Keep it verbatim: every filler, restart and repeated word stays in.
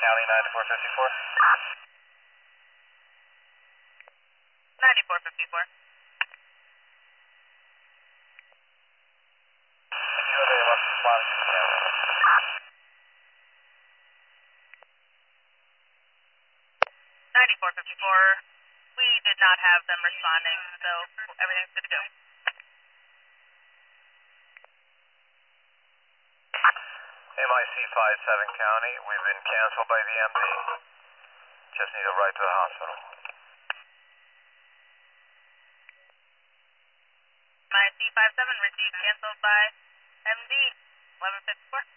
County, ninety-four fifty-four. ninety-four fifty-four. ninety-four fifty-four. We did not have them responding, so everything's good to go. M I C five seven County, we've been canceled by the M D. Just need a ride to the hospital. M I C five seven received canceled by M D eleven fifty-four.